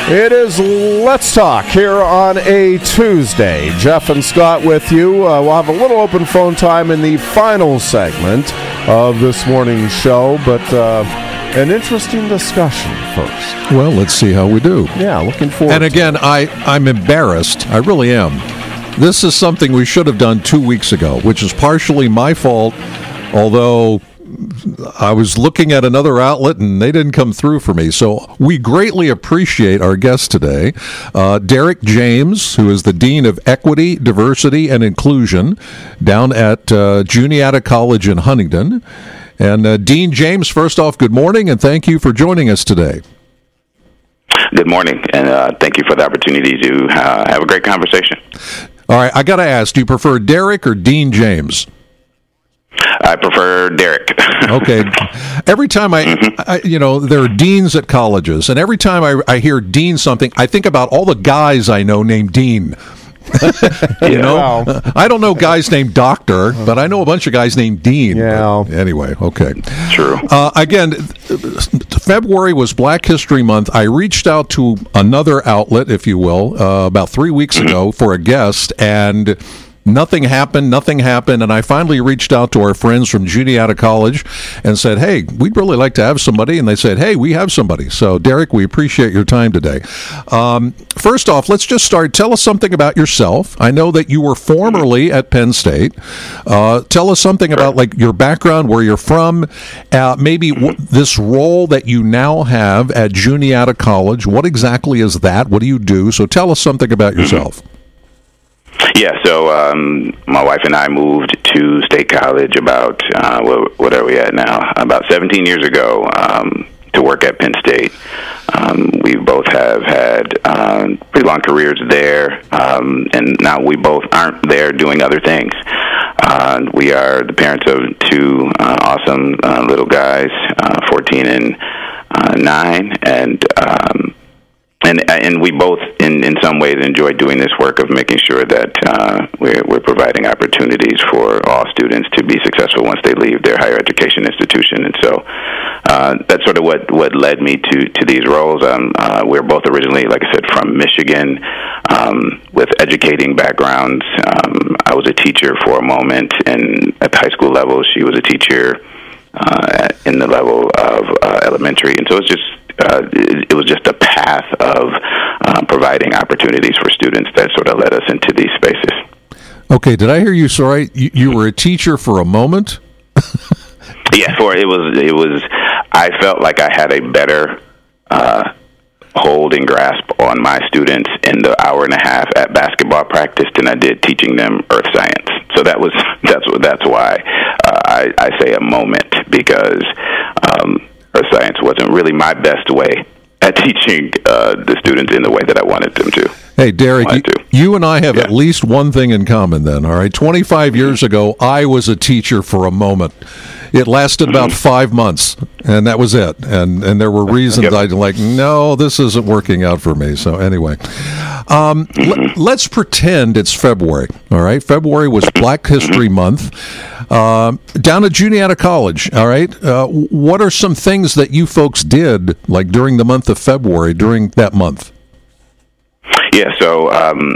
It is Let's Talk here on a Tuesday. Jeff and Scott with you. We'll have a little open phone time in the final segment of this morning's show, but an interesting discussion first. Well, let's see how we do. Yeah, looking forward And again, I'm embarrassed. I really am. This is something we should have done 2 weeks ago, which is partially my fault, although I was looking at another outlet and they didn't come through for me. So we greatly appreciate our guest today, Derek James, who is the Dean of Equity, Diversity, and Inclusion down at Juniata College in Huntington. And Dean James, first off, good morning, and thank you for joining us today. Good morning, and thank you for the opportunity to have a great conversation. All right, I got to ask, do you prefer Derek or Dean James? I prefer Derek. Okay. Every time there are deans at colleges, and every time I hear Dean something, I think about all the guys I know named Dean. Wow. I don't know guys named Doctor, but I know a bunch of guys named Dean. Yeah. Anyway, okay. True. Again, February was Black History Month. I reached out to another outlet, if you will, about 3 weeks ago for a guest, and nothing happened, and I finally reached out to our friends from Juniata College and said, hey, we'd really like to have somebody, and they said, hey, we have somebody. So, Derek, we appreciate your time today. First off, let's just start. Tell us something about yourself. I know that you were formerly at Penn State. Tell us something about, like, your background, where you're from, maybe this role that you now have at Juniata College. What exactly is that? What do you do? So tell us something about yourself. Yeah, so my wife and I moved to State College about, what are we at now? About 17 years ago to work at Penn State. We both have had pretty long careers there, and now we both aren't there doing other things. We are the parents of two awesome little guys, 14 and 9, and we both, in some ways, enjoy doing this work of making sure that we're providing opportunities for all students to be successful once they leave their higher education institution. And so that's sort of what led me to these roles. We're both originally, like I said, from Michigan, with educating backgrounds. I was a teacher for a moment, and at the high school level, she was a teacher in the level of elementary. And so it was just a path of providing opportunities for students that sort of led us into these spaces. Okay, did I hear you? Sorry, you were a teacher for a moment? Yeah, it was. I felt like I had a better hold and grasp on my students in the hour and a half at basketball practice than I did teaching them earth science. So that's why I say a moment, because earth science wasn't really my best way at teaching the students in the way that I wanted them to. Hey, Derek, you and I have at least one thing in common then, all right? 25 years ago, I was a teacher for a moment. It lasted about 5 months, and that was it. And there were reasons I'd like, no, this isn't working out for me. So anyway, let's pretend it's February, all right? February was Black History Month. Down at Juniata College, all right? What are some things that you folks did, like during the month of February, during that month? Yeah, so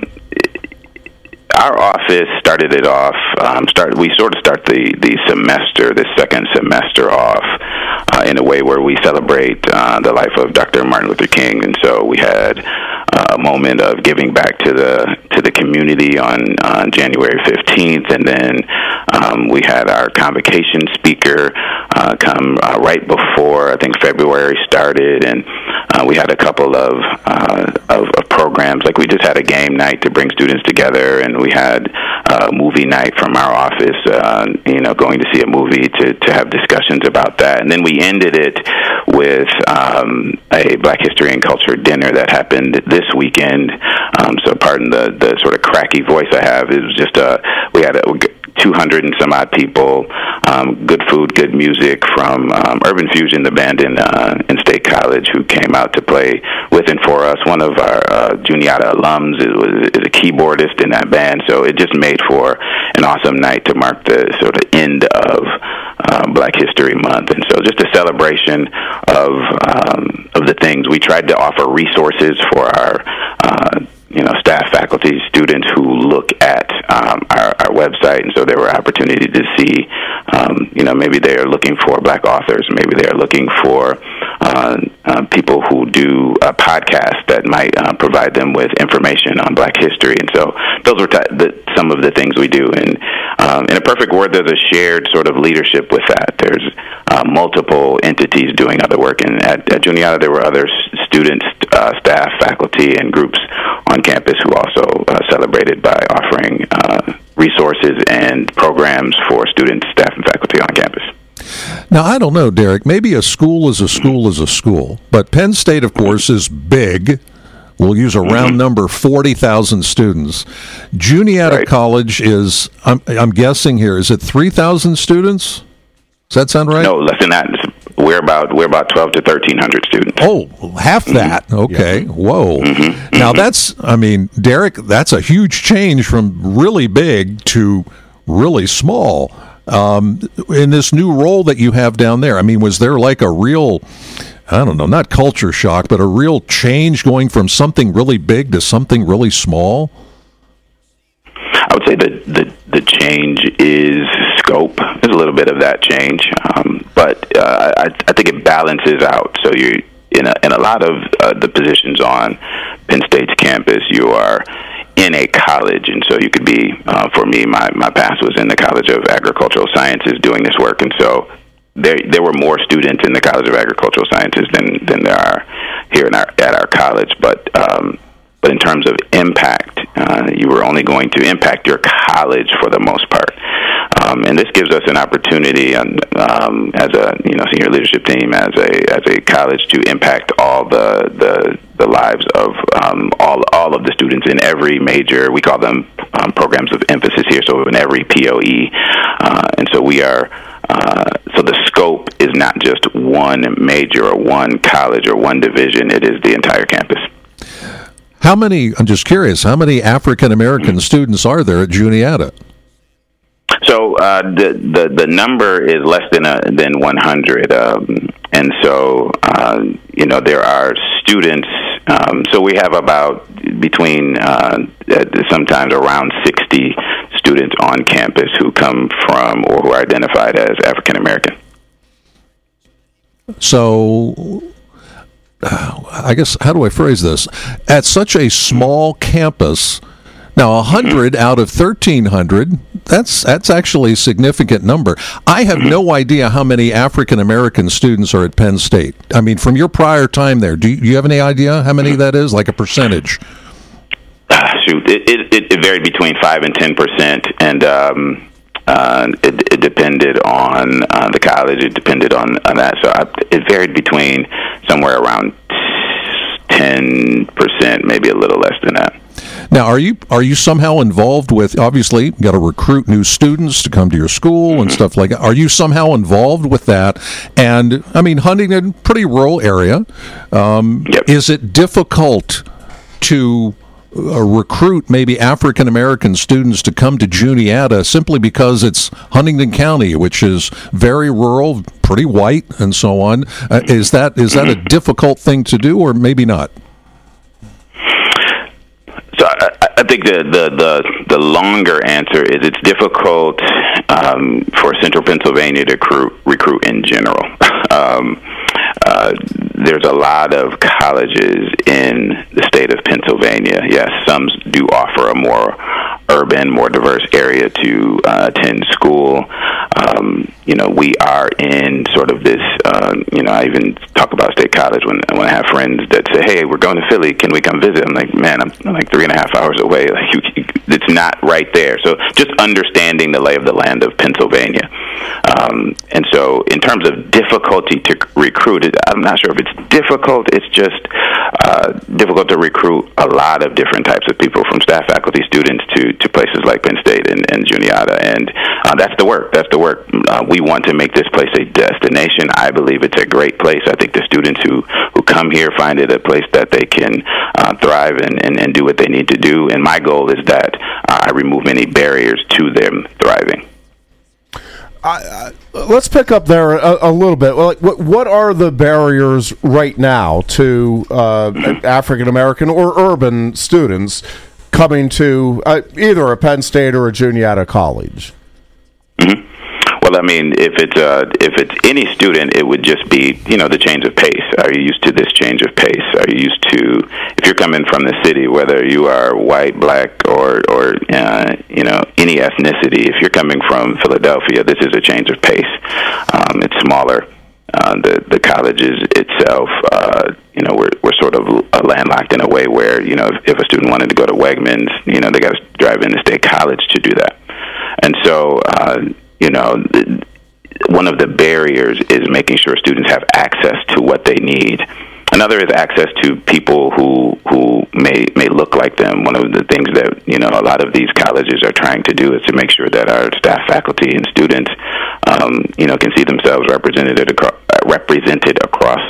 our office started it off. We sort of start the semester, the second semester off, in a way where we celebrate the life of Dr. Martin Luther King, and so we had a moment of giving back to the community on January 15th, and then we had our convocation speaker come right before I think February started, and we had a couple of programs. Like we just had a game night to bring students together, and we had a movie night from our office, going to see a movie to have discussions about that. And then we ended it with a Black History and Culture dinner that happened this weekend. So pardon the sort of cracky voice I have. It was just we had 200 and some odd people, good food, good music from Urban Fusion, the band in State College, who came out to play with and for us. One of our Juniata alums is a keyboardist in that band, so it just made for an awesome night to mark the sort of end of Black History Month, and so just a celebration of the the things. We tried to offer resources for our staff, faculty, students who look at our website, and so there were opportunities to see, maybe they are looking for Black authors, maybe they are looking for people who do podcasts that might provide them with information on Black history, and so those were some of the things we do. And in a perfect world, there's a shared sort of leadership with that. There's multiple entities doing other work, and at Juniata there were other students, staff, faculty, and groups on campus who also celebrated by offering resources and programs for students, staff, and faculty on campus. Now, I don't know, Derek, maybe a school is a school is a school, but Penn State, of course, is big. We'll use a round number, 40,000 students. Juniata College is, I'm guessing here, is it 3,000 students? Does that sound right? No, less than that. We're about 12 to 1,300 students. Oh, half that. Okay. Yeah. Whoa. Now Derek, that's a huge change from really big to really small. In this new role that you have down there, was there like a real, I don't know, not culture shock, but a real change going from something really big to something really small? I would say that the change is scope. There's a little bit of that change, but I think it balances out. So you in a lot of the positions on Penn State's campus, you are in a college, and so you could be. For me, my past was in the College of Agricultural Sciences doing this work, and so there were more students in the College of Agricultural Sciences than there are here at our college, but in terms of impact, you were only going to impact your college for the most part. And this gives us an opportunity as a senior leadership team, as a college, to impact all the lives of all of the students in every major, we call them programs of emphasis here, so in every POE. And so we are so the scope is not just one major or one college or one division, it is the entire campus. I'm just curious, how many African American students are there at Juniata? So the number is less than 100, and so there are students. So we have about between sometimes around 60 students on campus who come from or who are identified as African American. So, I guess, how do I phrase this? At such a small campus, now 100 out of 1,300, that's actually a significant number. I have no idea how many African American students are at Penn State. From your prior time there, do you have any idea how many that is, like a percentage? It varied between 5 and 10%, and it depended on the college. It depended on that. So it varied between somewhere around 10%, maybe a little less than that. Now, are you somehow involved with, obviously, you got to recruit new students to come to your school and stuff like that. Are you somehow involved with that? And, Huntington, pretty rural area. Yep. Is it difficult to recruit maybe African American students to come to Juniata simply because it's Huntington County, which is very rural, pretty white, and so on? Is that a difficult thing to do, or maybe not? So I think the longer answer is it's difficult for Central Pennsylvania to recruit in general. There's a lot of colleges in the state of Pennsylvania. Yes, some do offer a more urban, more diverse area to attend school. We are in sort of this, I even talk about State College when I have friends that say, hey, we're going to Philly, can we come visit? I'm like, man, I'm like 3.5 hours away. It's not right there. So just understanding the lay of the land of Pennsylvania. And so in terms of difficulty to recruit, I'm not sure if it's difficult. It's just difficult to recruit a lot of different types of people, from staff, faculty, students to places like Penn State and Juniata. And that's the work. We want to make this place a destination. I believe it's a great place. I think the students who come here find it a place that they can thrive and do what they need to do. And my goal is that I remove any barriers to them thriving. let's pick up there a little bit. Like, what are the barriers right now to African American or urban students coming to either a Penn State or a Juniata college? Mm-hmm. Well, I mean, if it's any student, it would just be, the change of pace. Are you used to this change of pace? Are you used to, if you're coming from the city, whether you are white, black, or any ethnicity, if you're coming from Philadelphia, this is a change of pace. It's smaller. The colleges itself, we're sort of landlocked in a way where, if a student wanted to go to Wegmans, they got to drive into State College to do that. And so, one of the barriers is making sure students have access to what they need. Another is access to people who may look like them. One of the things that a lot of these colleges are trying to do is to make sure that our staff, faculty, and students can see themselves represented across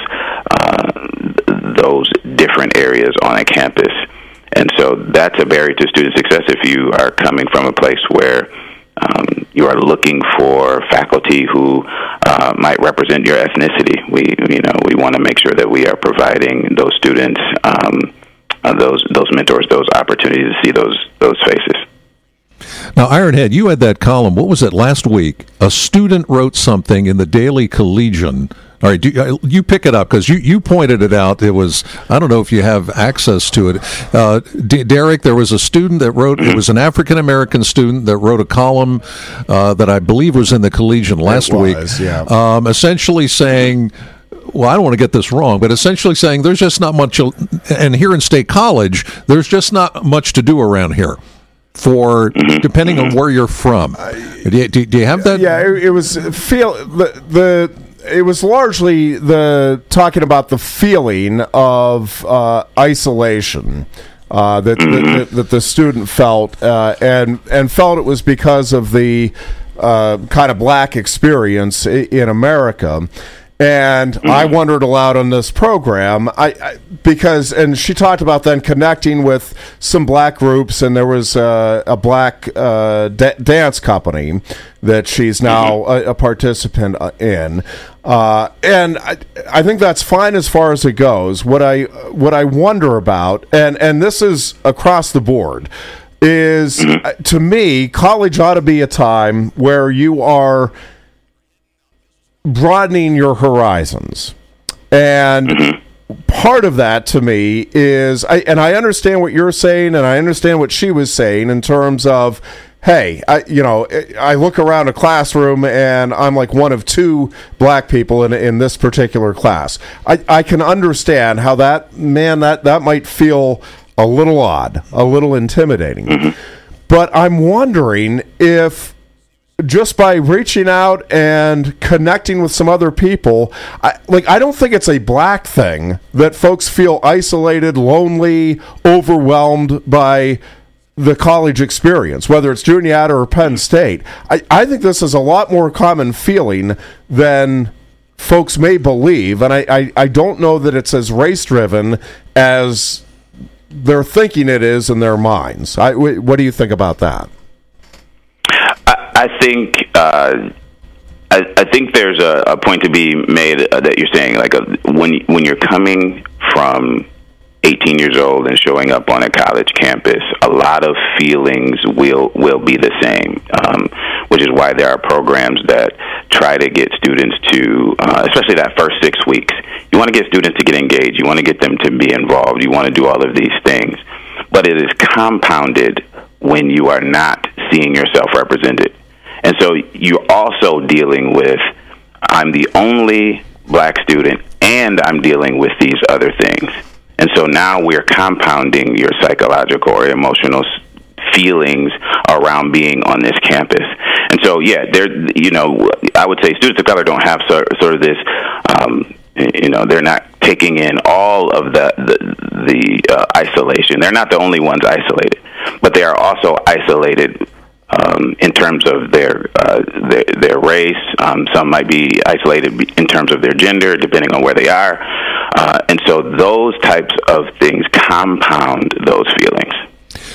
those different areas on a campus. And so that's a barrier to student success if you are coming from a place where you are looking for faculty who might represent your ethnicity. We want to make sure that we are providing those students those mentors, those opportunities to see those faces. Now, Ironhead, you had that column. What was it last week? A student wrote something in the Daily Collegian. All right, you pick it up because you pointed it out. It was, I don't know if you have access to it. Derek, there was a student that wrote, it was an African-American student that wrote a column that I believe was in the Collegian last week. Yeah. Essentially saying, well, I don't want to get this wrong, but essentially saying there's just not much, and here in State College, there's just not much to do around here. For depending on where you're from, do you have that? Yeah, it was it was largely talking about the feeling of isolation that the student felt, and felt it was because of the kind of black experience in America. And I wondered aloud on this program, because she talked about then connecting with some black groups, and there was a black dance company that she's now a participant in, and I think that's fine as far as it goes. What I wonder about, and this is across the board, is to me, college ought to be a time where you are broadening your horizons. And part of that to me is, I understand what you're saying, and I understand what she was saying in terms of, hey, I look around a classroom and I'm like one of two black people in this particular class. I can understand how that might feel a little odd, a little intimidating. But I'm wondering if, just by reaching out and connecting with some other people, I don't think it's a black thing that folks feel isolated, lonely, overwhelmed by the college experience, whether it's Juniata or Penn State. I think this is a lot more common feeling than folks may believe, and I don't know that it's as race-driven as they're thinking it is in their minds. What do you think about that? I think I think there's a point to be made that you're saying, like when you're coming from 18 years old and showing up on a college campus, a lot of feelings will be the same, which is why there are programs that try to get students to, especially that first 6 weeks. You want to get students to get engaged. You want to get them to be involved. You want to do all of these things. But it is compounded when you are not seeing yourself represented. And so you're also dealing with, I'm the only black student, and I'm dealing with these other things. And so now we're compounding your psychological or emotional feelings around being on this campus. And so, yeah, I would say students of color don't have sort of this, they're not taking in all of the isolation. They're not the only ones isolated, but they are also isolated in terms of their race. Some might be isolated in terms of their gender, depending on where they are. And so those types of things compound those feelings.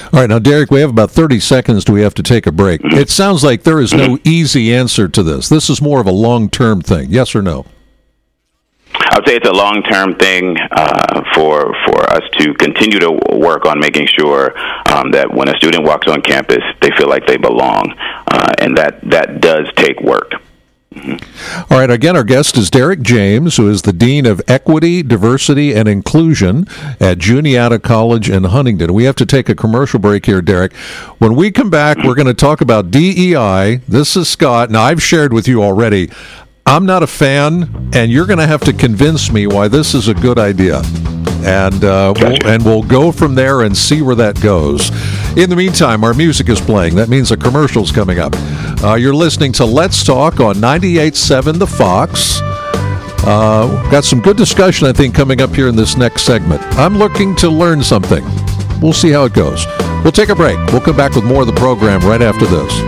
All right, now, Derek, we have about 30 seconds till we have to take a break. It sounds like there is no easy answer to this. This is more of a long-term thing. Yes or no? I would say it's a long-term thing for us to continue to work on making sure that when a student walks on campus, they feel like they belong, and that does take work. All right, again, our guest is Derek James, who is the Dean of Equity, Diversity, and Inclusion at Juniata College in Huntington. We have to take a commercial break here, Derek. When we come back, we're going to talk about DEI. This is Scott. Now, I've shared with you already, I'm not a fan, and you're going to have to convince me why this is a good idea. And we'll go from there and see where that goes. In the meantime, our music is playing. That means a commercial's coming up. You're listening to Let's Talk on 98.7 The Fox. Got some good discussion, I think, coming up here in this next segment. I'm looking to learn something. We'll see how it goes. We'll take a break. We'll come back with more of the program right after this.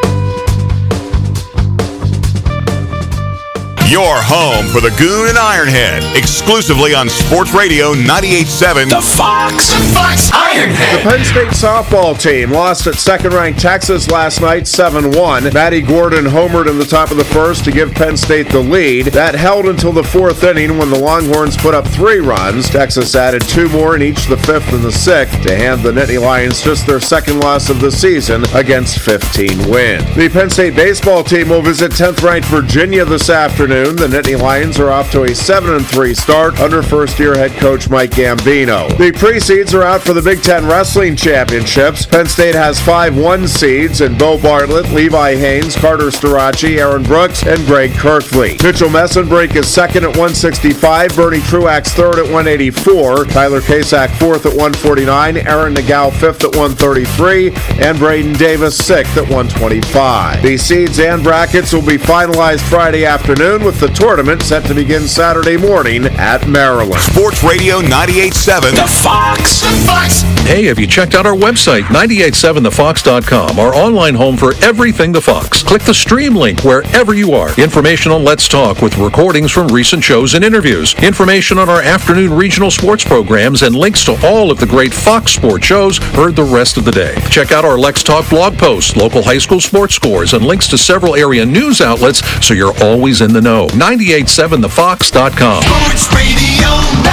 Your home for the Goon and Ironhead, exclusively on Sports Radio 98.7 The Fox. The Fox Ironhead. The Penn State softball team lost at second-ranked Texas last night 7-1. Maddie Gordon homered in the top of the first to give Penn State the lead. That held until the fourth inning when the Longhorns put up 3 runs. Texas added 2 more in each the fifth and the sixth to hand the Nittany Lions just their second loss of the season against 15 wins. The Penn State baseball team will visit 10th-ranked Virginia this afternoon. The Nittany Lions are off to a 7-3 start under first-year head coach Mike Gambino. The pre-seeds are out for the Big Ten Wrestling Championships. Penn State has 5 1-seeds in Bo Bartlett, Levi Haynes, Carter Starachi, Aaron Brooks, and Greg Kirkley. Mitchell Messenbrink is second at 165, Bernie Truax third at 184, Tyler Kasak fourth at 149, Aaron Nagao fifth at 133, and Braden Davis sixth at 125. The seeds and brackets will be finalized Friday afternoon, with the tournament set to begin Saturday morning at Maryland. Sports Radio 98.7 The Fox. The Fox. Hey, have you checked out our website, 987thefox.com, our online home for everything The Fox? Click the stream link wherever you are. Information on Let's Talk with recordings from recent shows and interviews. Information on our afternoon regional sports programs and links to all of the great Fox sports shows heard the rest of the day. Check out our Let's Talk blog posts, local high school sports scores, and links to several area news outlets so you're always in the know. 987thefox.com. Sports Radio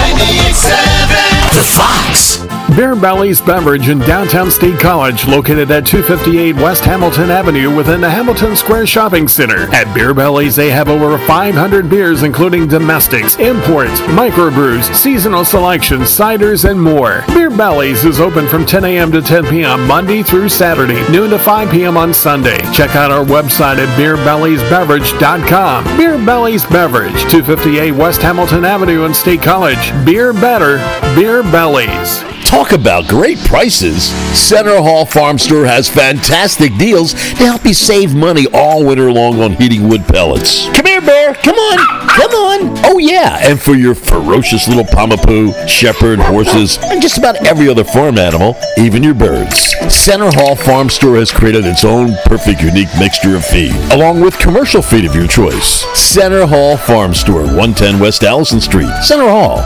98.7 The Fox. Beer Belly's Beverage in downtown State College, located at 258 West Hamilton Avenue within the Hamilton Square Shopping Center. At Beer Belly's, they have over 500 beers, including domestics, imports, microbrews, seasonal selections, ciders, and more. Beer Belly's is open from 10 a.m. to 10 p.m. Monday through Saturday, noon to 5 p.m. on Sunday. Check out our website at beerbellysbeverage.com. Beer Belly's Beverage, 258 West Hamilton Avenue in State College. Beer better, Beer Belly's. Talk about great prices. Center Hall Farm Store has fantastic deals to help you save money all winter long on heating wood pellets. Come here, Bear. Come on. Come on. Oh, yeah. And for your ferocious little Pomapoo, shepherd, horses, and just about every other farm animal, even your birds. Center Hall Farm Store has created its own perfect, unique mixture of feed, along with commercial feed of your choice. Center Hall Farm Store, 110 West Allison Street. Center Hall.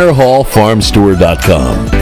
CenterHallFarmStore.com.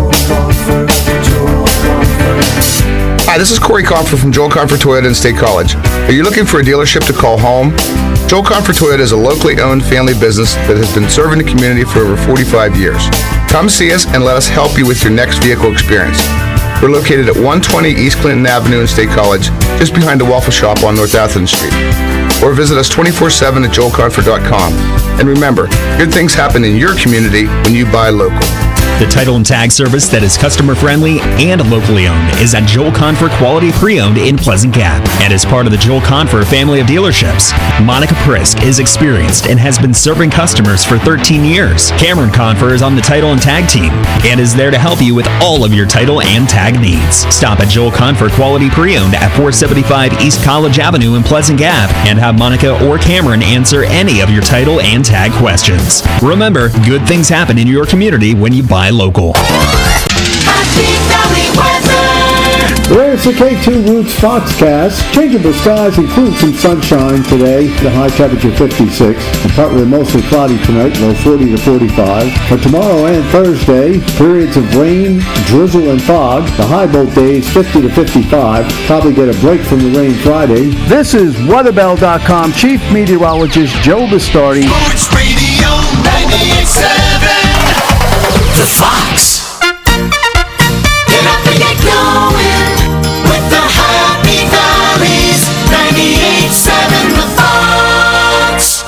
Hi, this is Corey Comfort from Joel Comfort Toyota in State College. Are you looking for a dealership to call home? Joel Comfort Toyota is a locally owned family business that has been serving the community for over 45 years. Come see us and let us help you with your next vehicle experience. We're located at 120 East Clinton Avenue in State College, just behind the Waffle Shop on North Athens Street. Or visit us 24/7 at joelcomfort.com. And remember, good things happen in your community when you buy local. The title and tag service that is customer-friendly and locally owned is at Joel Confer Quality Pre-Owned in Pleasant Gap and is part of the Joel Confer family of dealerships. Monica Prisk is experienced and has been serving customers for 13 years. Cameron Confer is on the title and tag team and is there to help you with all of your title and tag needs. Stop at Joel Confer Quality Pre-Owned at 475 East College Avenue in Pleasant Gap and have Monica or Cameron answer any of your title and tag questions. Remember, good things happen in your community when you buy local. Happy Valley weather. There's the K2 Roots Foxcast. Changeable skies include some sunshine today. The high temperature 56. And partly mostly cloudy tonight, low 40 to 45. For tomorrow and Thursday, periods of rain, drizzle, and fog. The high both days 50 to 55. Probably get a break from the rain Friday. This is Weatherbell.com Chief Meteorologist Joe Bastardi. Sports Radio 98.7. The Fox. Get up and get going with the Happy Valleys 98.7 The Fox.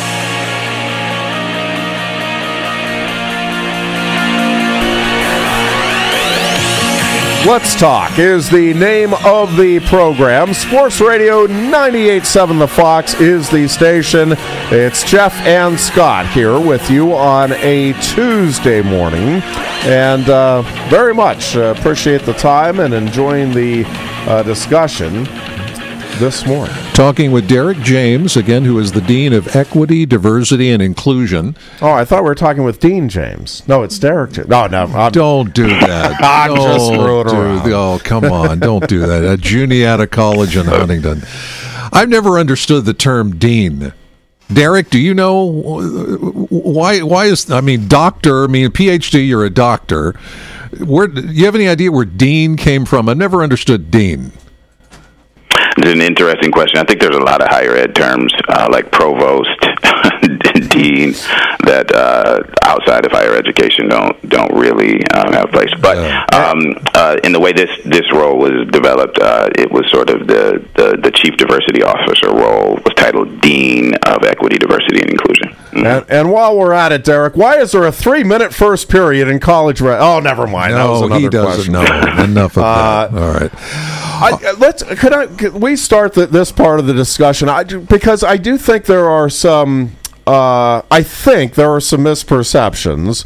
Let's Talk is the name of the program. Sports Radio 98.7 The Fox is the station. It's Jeff and Scott here with you on a Tuesday morning. And very much appreciate the time and enjoying the discussion this morning. Talking with Derek James, again, who is the Dean of Equity, Diversity, and Inclusion. Oh, I thought we were talking with Dean James. No, it's Derek James. No, don't do that. I'm just screwing around. Oh, come on. Don't do that. At Juniata College in Huntington. I've never understood the term dean. Derek, do you know why is, doctor, PhD, you're a doctor. Do you have any idea where dean came from? I've never understood dean. It's an interesting question. I think there's a lot of higher ed terms like provost, dean, that outside of higher education don't really have a place. But in the way this role was developed, it was sort of the chief diversity officer role was titled Dean of Equity, Diversity, and Inclusion. Mm-hmm. And while we're at it, Derek, why is there a 3-minute first period in college? Oh, never mind. That was another he doesn't question. know. Enough of that. All right. Could we start this part of the discussion? Because I do think there are some. I think there are some misperceptions.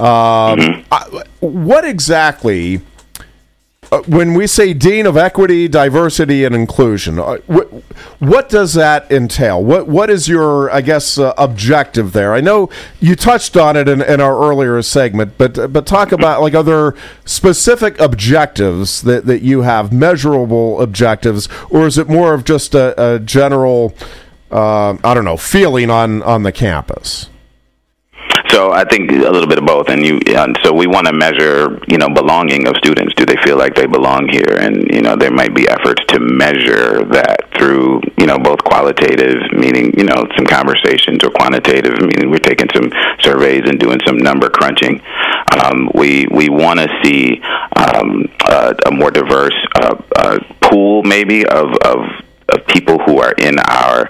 What exactly, when we say Dean of Equity, Diversity, and Inclusion, what does that entail? What is your, I guess, objective there? I know you touched on it in our earlier segment, but talk about, like, are there specific objectives that you have, measurable objectives, or is it more of just a general, feeling on the campus? So I think a little bit of both, and so we want to measure, belonging of students. Do they feel like they belong here? And there might be efforts to measure that through, both qualitative, meaning some conversations, or quantitative, meaning we're taking some surveys and doing some number crunching. We want to see a more diverse pool, maybe of people who are in our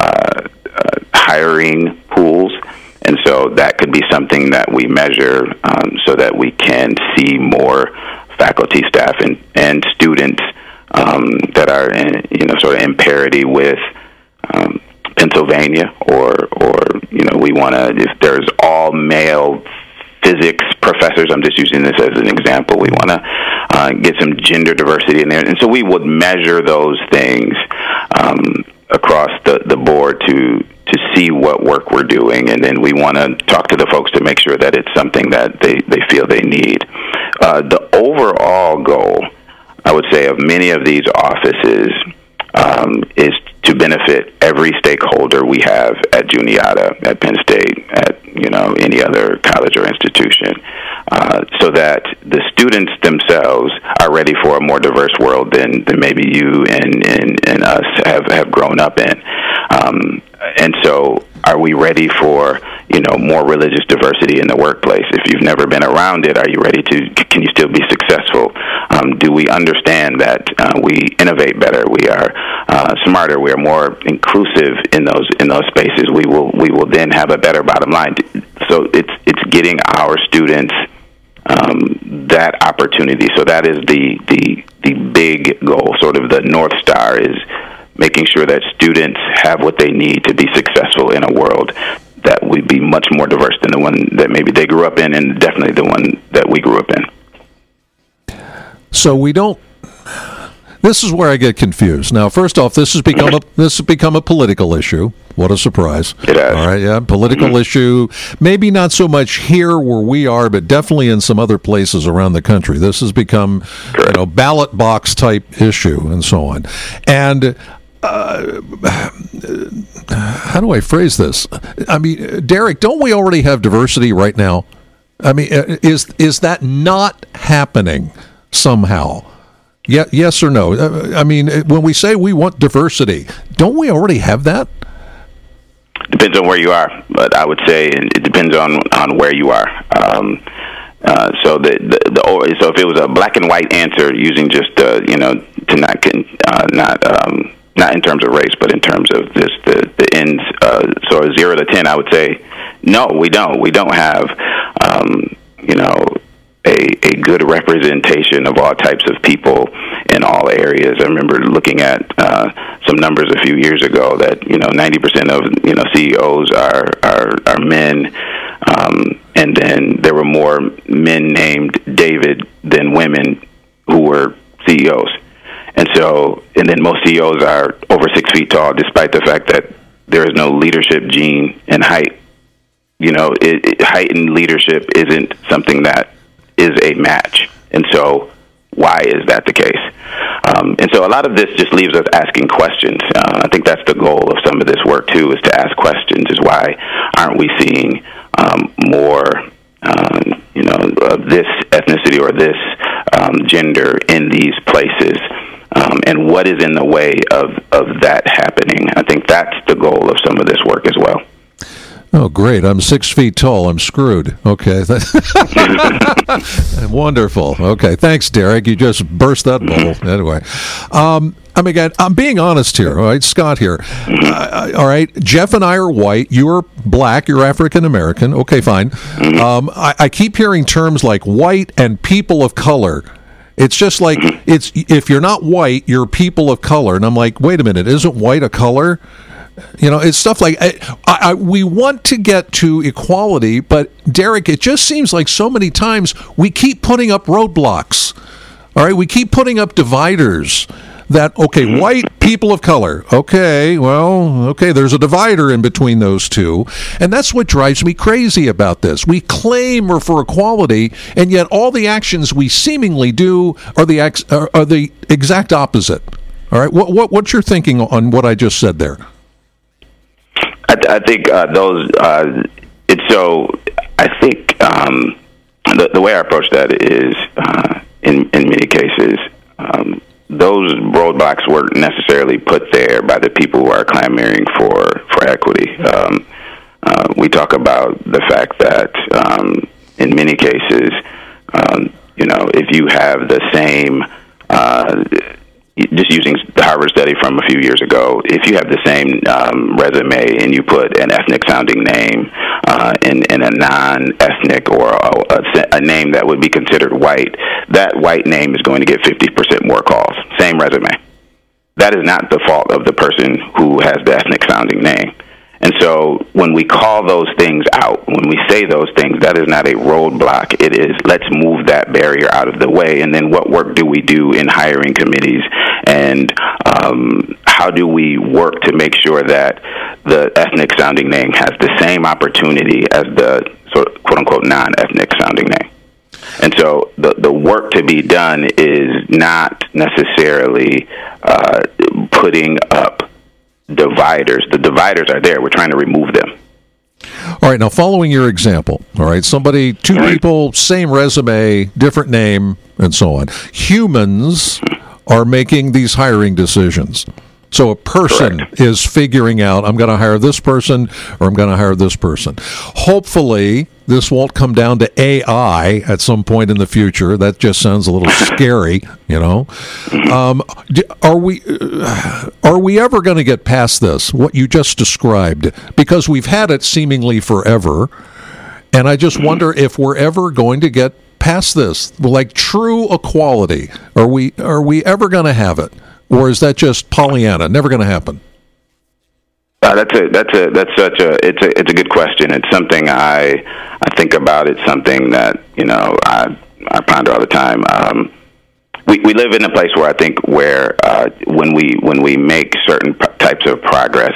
hiring pools. And so that could be something that we measure so that we can see more faculty, staff, and students that are sort of in parity with Pennsylvania, or we want to, if there's all male physics professors, I'm just using this as an example, we want to get some gender diversity in there. And so we would measure those things across the board to see what work we're doing, and then we want to talk to the folks to make sure that it's something that they feel they need. The overall goal, I would say, of many of these offices is to benefit every stakeholder we have at Juniata, at Penn State, at any other college or institution, so that the students themselves are ready for a more diverse world than maybe you and us have grown up in. And so are we ready for, more religious diversity in the workplace? If you've never been around it, can you still be successful? Do we understand that we innovate better? We are smarter. We are more inclusive in those spaces. We will then have a better bottom line. So it's getting our students that opportunity. So that is the big goal, sort of the North Star, is making sure that students have what they need to be successful in a world that would be much more diverse than the one that maybe they grew up in, and definitely the one that we grew up in. So we don't, This is where I get confused. Now, first off, this has become a political issue. What a surprise! It has. All right, yeah, political issue. Maybe not so much here where we are, but definitely in some other places around the country. This has become, ballot box type issue and so on. And how do I phrase this? I mean, Derek, don't we already have diversity right now? I mean, is that not happening somehow? Yeah, yes or no? I mean, when we say we want diversity, don't we already have that? Depends on where you are, but I would say it depends on where you are. So so if it was a black and white answer, using just to not in terms of race, but in terms of the ends. So 0 to 10, I would say no, we don't. We don't have a good representation of all types of people in all areas. I remember looking at some numbers a few years ago that 90% of CEOs are men, and then there were more men named David than women who were CEOs. And then most CEOs are over 6 feet tall, despite the fact that there is no leadership gene in height. Height and leadership isn't something that is a match. And so why is that the case? And so a lot of this just leaves us asking questions. I think that's the goal of some of this work, too, is to ask questions, is why aren't we seeing more, of this ethnicity or this gender in these places? And what is in the way of that happening? I think that's the goal of some of this work as well. Oh, great. I'm 6 feet tall. I'm screwed. Okay. Wonderful. Okay. Thanks, Derek. You just burst that bubble. Anyway. I'm being honest here. All right. Scott here. All right. Jeff and I are white. You're black. You're African-American. Okay, fine. I keep hearing terms like white and people of color. It's just like, if you're not white, you're people of color. And I'm like, wait a minute. Isn't white a color? It's stuff like we want to get to equality, but Derek, it just seems like so many times we keep putting up roadblocks. All right, we keep putting up dividers. That white people of color. Okay, there's a divider in between those two, and that's what drives me crazy about this. We claim we're for equality, and yet all the actions we seemingly do are the exact opposite. All right, what's your thinking on what I just said there? I think the way I approach that is in many cases those roadblocks weren't necessarily put there by the people who are clamoring for equity. We talk about the fact that in many cases, if you have the same just using the Harvard study from a few years ago, if you have the same resume and you put an ethnic-sounding name in a non-ethnic or a name that would be considered white, that white name is going to get 50% more calls. Same resume. That is not the fault of the person who has the ethnic-sounding name. And so when we call those things out, when we say those things, that is not a roadblock. It is, let's move that barrier out of the way. And then what work do we do in hiring committees? And how do we work to make sure that the ethnic-sounding name has the same opportunity as the quote-unquote non-ethnic-sounding name? And so the work to be done is not necessarily putting up dividers. The dividers are there. We're trying to remove them. All right. Now, following your example, all right, two people, same resume, different name, and so on. Humans are making these hiring decisions. So a person is figuring out, I'm going to hire this person or I'm going to hire this person. Hopefully, this won't come down to AI at some point in the future. That just sounds a little scary, Are we ever going to get past this, what you just described? Because we've had it seemingly forever, and I just wonder if we're ever going to get past this, like true equality. Are we ever going to have it? Or is that just Pollyanna? Never going to happen. It's a good question. It's something I think about. It's something that I ponder all the time. we live in a place where I think where when we make certain types of progress,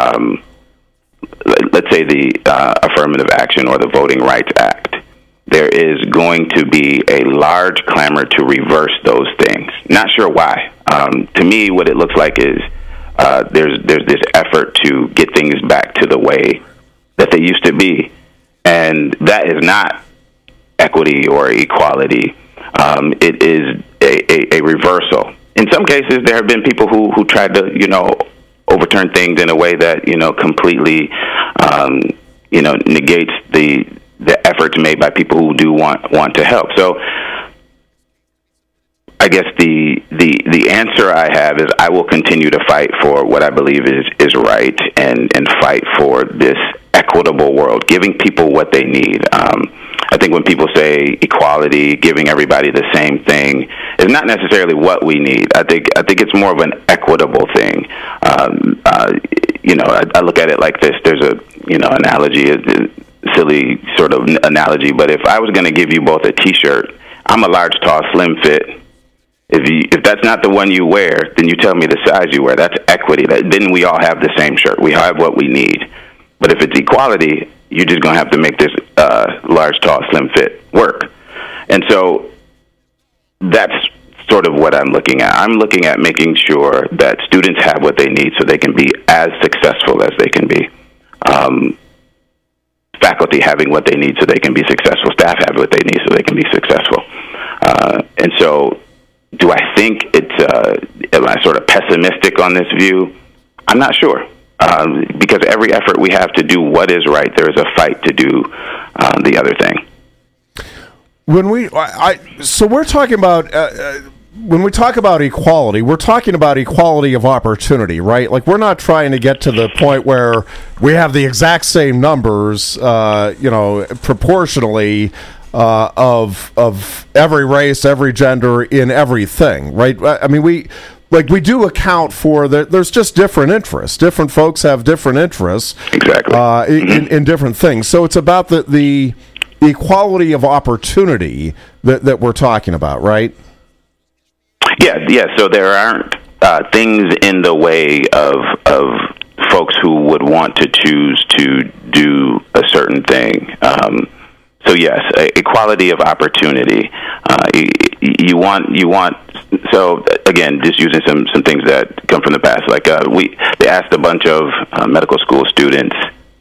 let's say the affirmative action or the Voting Rights Act, there is going to be a large clamor to reverse those things. Not sure why. To me, what it looks like is there's this effort to get things back to the way that they used to be, and that is not equity or equality. It is a reversal. In some cases, there have been people who tried to, overturn things in a way that, completely, negates the efforts made by people who do want to help. So I guess the answer I have is I will continue to fight for what I believe is right and fight for this equitable world, giving people what they need. I think when people say equality, giving everybody the same thing, is not necessarily what we need. I think it's more of an equitable thing. I look at it like this. There's a analogy, a silly sort of analogy, but if I was going to give you both a T-shirt, I'm a large, tall, slim fit. If that's not the one you wear, then you tell me the size you wear. That's equity. Then we all have the same shirt. We have what we need. But if it's equality, you're just going to have to make this large, tall, slim fit work. And so that's sort of what I'm looking at. I'm looking at making sure that students have what they need so they can be as successful as they can be. Faculty having what they need so they can be successful. Staff have what they need so they can be successful. And so do I think am I sort of pessimistic on this view? I'm not sure. Because every effort we have to do what is right, there is a fight to do the other thing. So we're talking about when we talk about equality, we're talking about equality of opportunity, right? Like, we're not trying to get to the point where we have the exact same numbers, proportionally of every race, every gender in everything, right? I mean, we do account for that. There's just different interests. Different folks have different interests, exactly, in different things. So it's about the equality of opportunity that we're talking about, right? Yeah. So there aren't things in the way of folks who would want to choose to do a certain thing. So yes, equality of opportunity. You want. So again, just using some things that come from the past. Like they asked a bunch of medical school students,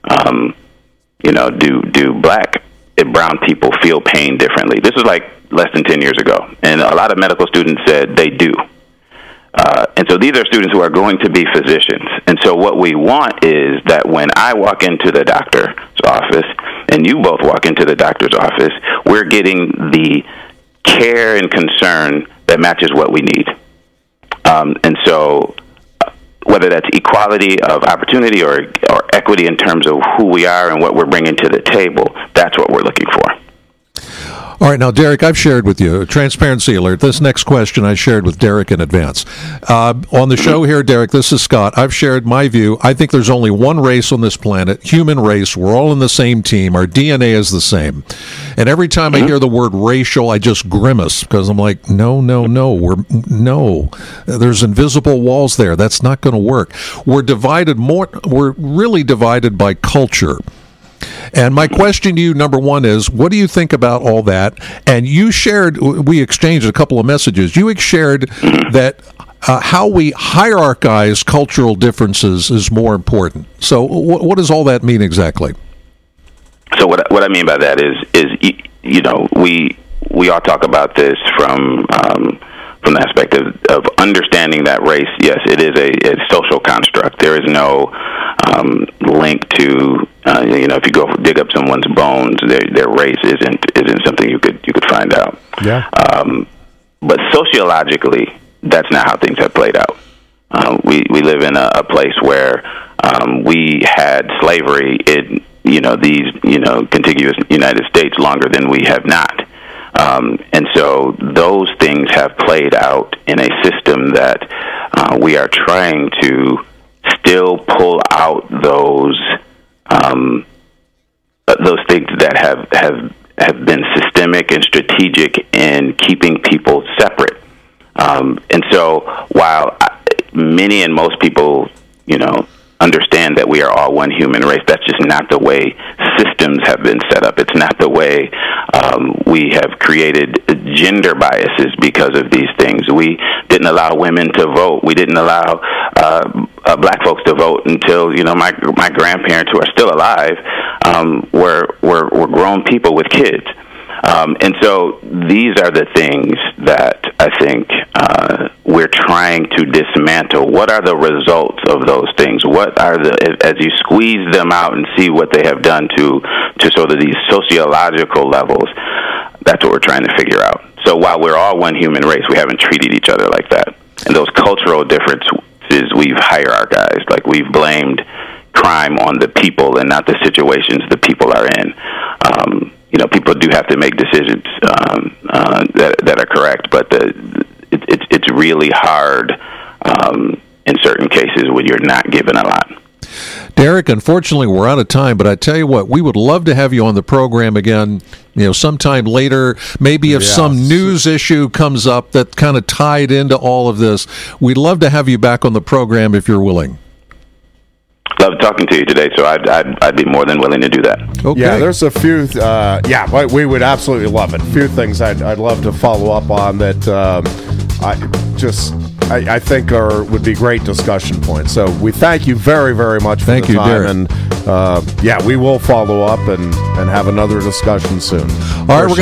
do black and brown people feel pain differently? This was like less than 10 years ago, and a lot of medical students said they do. And so these are students who are going to be physicians. And so what we want is that when I walk into the doctor's office and you both walk into the doctor's office, we're getting the care and concern that matches what we need. And so whether that's equality of opportunity or equity in terms of who we are and what we're bringing to the table, that's what we're looking for. All right, now, Derek, I've shared with you, transparency alert, this next question I shared with Derek in advance. On the show here, Derek, this is Scott. I've shared my view. I think there's only one race on this planet, human race. We're all in the same team. Our DNA is the same. And every time I hear the word racial, I just grimace because I'm like, no. There's invisible walls there. That's not going to work. We're really divided by culture. And my question to you, number one, is what do you think about all that? And we exchanged a couple of messages. You shared that how we hierarchize cultural differences is more important. So what does all that mean exactly? So what I mean by that is we all talk about this from the aspect of understanding that race. Yes, it is a social construct. There is no link to if you go dig up someone's bones, their race isn't something you could find out. Yeah. But sociologically, that's not how things have played out. We live in a place where we had slavery in these contiguous United States longer than we have not. And so those things have played out in a system that we are trying to still pull out those things that have been systemic and strategic in keeping people separate. And so while many and most people, understand that we are all one human race, that's just not the way systems have been set up. It's not the way we have created gender biases because of these things. We didn't allow women to vote. We didn't allow black folks to vote until, my grandparents, who are still alive, were grown people with kids. And so these are the things that I think we're trying to dismantle. What are the results of those things? What are as you squeeze them out and see what they have done to sort of these sociological levels, that's what we're trying to figure out. So while we're all one human race, we haven't treated each other like that. And those cultural differences, we've hierarchized, like we've blamed crime on the people and not the situations the people are in. People do have to make decisions that are correct, but it's really hard in certain cases when you're not given a lot. Derek, unfortunately, we're out of time, but I tell you what, we would love to have you on the program again, sometime later, maybe if some news issue comes up that kind of tied into all of this. We'd love to have you back on the program if you're willing. Love talking to you today, so I'd be more than willing to do that. Okay. Yeah, there's a few. We would absolutely love it. A few things I'd love to follow up on that I think would be great discussion points. So we thank you very, very much for the time. Derek. And we will follow up and have another discussion soon. All right.